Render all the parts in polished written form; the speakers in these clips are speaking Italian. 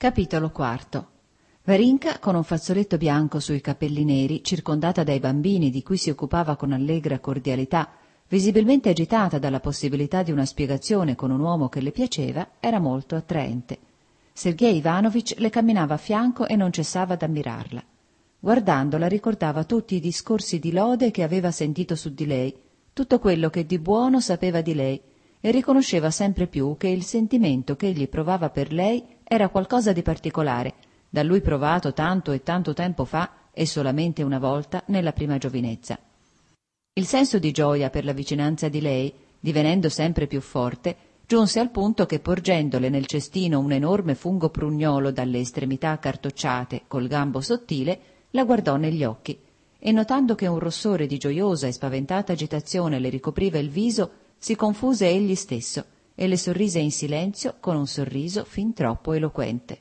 Capitolo IV. Varinka, con un fazzoletto bianco sui capelli neri, circondata dai bambini di cui si occupava con allegra cordialità, visibilmente agitata dalla possibilità di una spiegazione con un uomo che le piaceva, era molto attraente. Sergej Ivanovich le camminava a fianco e non cessava d'ammirarla. Guardandola ricordava tutti i discorsi di lode che aveva sentito su di lei, tutto quello che di buono sapeva di lei, e riconosceva sempre più che il sentimento che egli provava per lei era qualcosa di particolare, da lui provato tanto e tanto tempo fa e solamente una volta nella prima giovinezza. Il senso di gioia per la vicinanza di lei, divenendo sempre più forte, giunse al punto che, porgendole nel cestino un enorme fungo prugnolo dalle estremità accartocciate col gambo sottile, la guardò negli occhi e, notando che un rossore di gioiosa e spaventata agitazione le ricopriva il viso, si confuse egli stesso e le sorrise in silenzio con un sorriso fin troppo eloquente.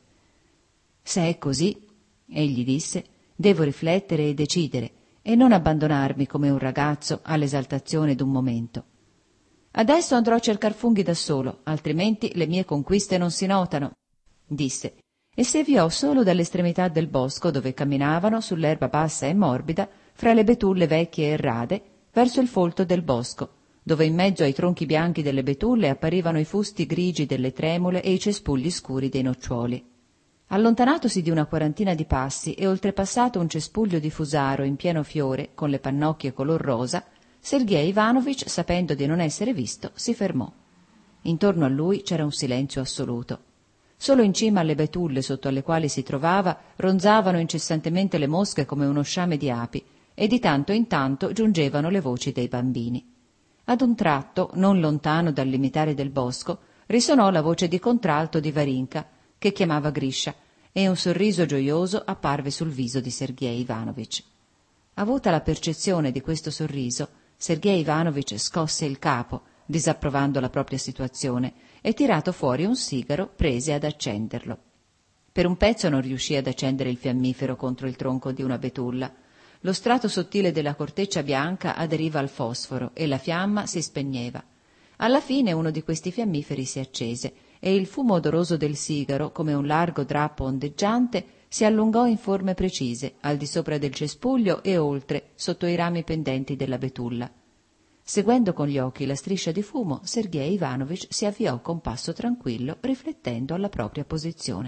«Se è così», egli disse, «devo riflettere e decidere e non abbandonarmi come un ragazzo all'esaltazione d'un momento. Adesso andrò a cercar funghi da solo, altrimenti le mie conquiste non si notano», disse, e si avviò solo dall'estremità del bosco dove camminavano sull'erba bassa e morbida fra le betulle vecchie e rade verso il folto del bosco, dove in mezzo ai tronchi bianchi delle betulle apparivano i fusti grigi delle tremule e i cespugli scuri dei nocciuoli. Allontanatosi di una quarantina di passi e oltrepassato un cespuglio di fusaro in pieno fiore con le pannocchie color rosa, Sergej Ivanovich, sapendo di non essere visto, si fermò. Intorno a lui c'era un silenzio assoluto. Solo in cima alle betulle sotto alle quali si trovava ronzavano incessantemente le mosche come uno sciame di api e di tanto in tanto giungevano le voci dei bambini. Ad un tratto, non lontano dal limitare del bosco, risonò la voce di contralto di Varinka, che chiamava Grisha, e un sorriso gioioso apparve sul viso di Sergej Ivanovich. Avuta la percezione di questo sorriso, Sergej Ivanovich scosse il capo, disapprovando la propria situazione, e tirato fuori un sigaro prese ad accenderlo. Per un pezzo non riuscì ad accendere il fiammifero contro il tronco di una betulla. Lo strato sottile della corteccia bianca aderiva al fosforo e la fiamma si spegneva. Alla fine uno di questi fiammiferi si accese e il fumo odoroso del sigaro, come un largo drappo ondeggiante, si allungò in forme precise, al di sopra del cespuglio e oltre, sotto i rami pendenti della betulla. Seguendo con gli occhi la striscia di fumo, Sergej Ivanovich si avviò con passo tranquillo, riflettendo alla propria posizione.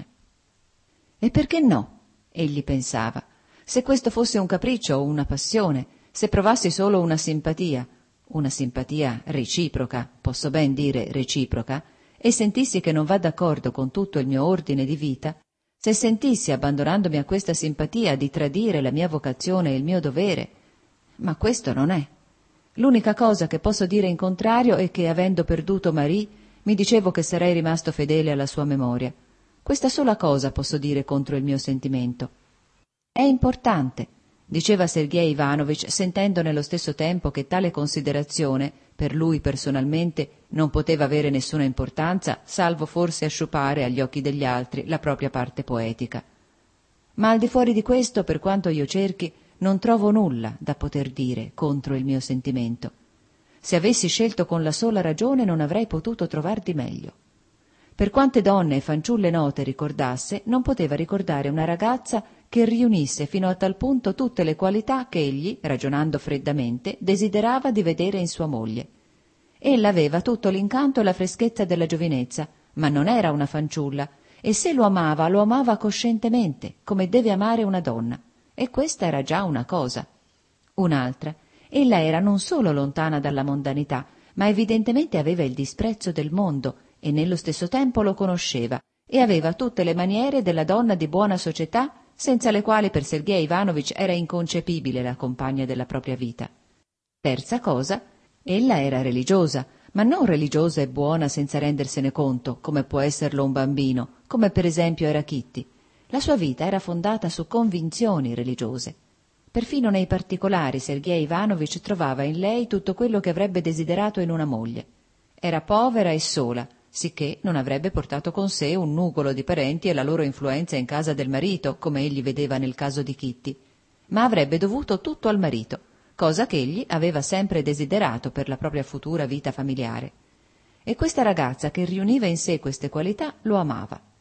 «E perché no?» egli pensava. «Se questo fosse un capriccio o una passione, se provassi solo una simpatia reciproca, posso ben dire reciproca, e sentissi che non va d'accordo con tutto il mio ordine di vita, se sentissi, abbandonandomi a questa simpatia, di tradire la mia vocazione e il mio dovere, ma questo non è. L'unica cosa che posso dire in contrario è che, avendo perduto Marie, mi dicevo che sarei rimasto fedele alla sua memoria. Questa sola cosa posso dire contro il mio sentimento. È importante», diceva Sergej Ivanovich, sentendo nello stesso tempo che tale considerazione, per lui personalmente, non poteva avere nessuna importanza, salvo forse a sciupare agli occhi degli altri la propria parte poetica. «Ma al di fuori di questo, per quanto io cerchi, non trovo nulla da poter dire contro il mio sentimento. Se avessi scelto con la sola ragione non avrei potuto trovar di meglio. Per quante donne e fanciulle note ricordasse, non poteva ricordare una ragazza che riunisse fino a tal punto tutte le qualità che egli, ragionando freddamente, desiderava di vedere in sua moglie. Ella aveva tutto l'incanto e la freschezza della giovinezza, ma non era una fanciulla, e se lo amava coscientemente, come deve amare una donna, e questa era già una cosa. Un'altra, ella era non solo lontana dalla mondanità, ma evidentemente aveva il disprezzo del mondo, e nello stesso tempo lo conosceva, e aveva tutte le maniere della donna di buona società, senza le quali per Sergej Ivanovich era inconcepibile la compagna della propria vita. Terza cosa, ella era religiosa, ma non religiosa e buona senza rendersene conto, come può esserlo un bambino, come per esempio era Kitty. La sua vita era fondata su convinzioni religiose. Perfino nei particolari Sergej Ivanovich trovava in lei tutto quello che avrebbe desiderato in una moglie. Era povera e sola, sicché non avrebbe portato con sé un nugolo di parenti e la loro influenza in casa del marito, come egli vedeva nel caso di Kitty, ma avrebbe dovuto tutto al marito, cosa che egli aveva sempre desiderato per la propria futura vita familiare. E questa ragazza che riuniva in sé queste qualità lo amava.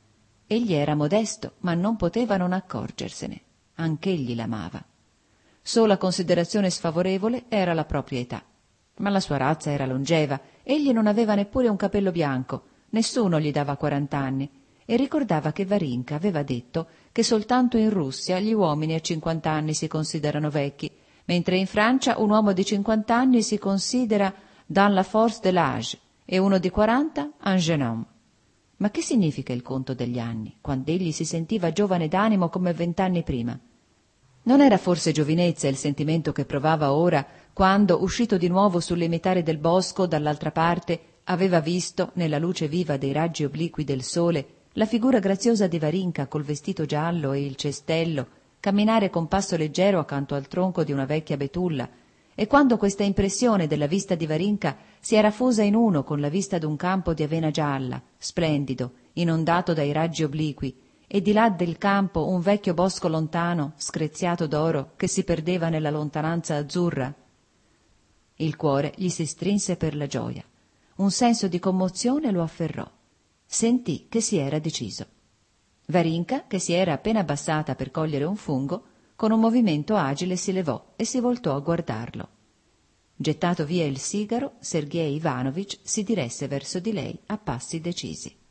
Egli era modesto, ma non poteva non accorgersene. Anch'egli l'amava. Sola considerazione sfavorevole era la propria età. Ma la sua razza era longeva, egli non aveva neppure un capello bianco, nessuno gli dava 40 anni, e ricordava che Varinka aveva detto che soltanto in Russia gli uomini a 50 anni si considerano vecchi, mentre in Francia un uomo di 50 anni si considera dans la force de l'âge e uno di 40 un jeune homme. Ma che significa il conto degli anni, quando egli si sentiva giovane d'animo come 20 anni prima? Non era forse giovinezza il sentimento che provava ora, quando, uscito di nuovo sulle limitare del bosco, dall'altra parte, aveva visto, nella luce viva dei raggi obliqui del sole, la figura graziosa di Varinka col vestito giallo e il cestello, camminare con passo leggero accanto al tronco di una vecchia betulla, e quando questa impressione della vista di Varinka si era fusa in uno con la vista d'un campo di avena gialla, splendido, inondato dai raggi obliqui, e di là del campo un vecchio bosco lontano, screziato d'oro, che si perdeva nella lontananza azzurra. Il cuore gli si strinse per la gioia. Un senso di commozione lo afferrò. Sentì che si era deciso. Varinka, che si era appena abbassata per cogliere un fungo, con un movimento agile si levò e si voltò a guardarlo. Gettato via il sigaro, Sergej Ivanovich si diresse verso di lei a passi decisi.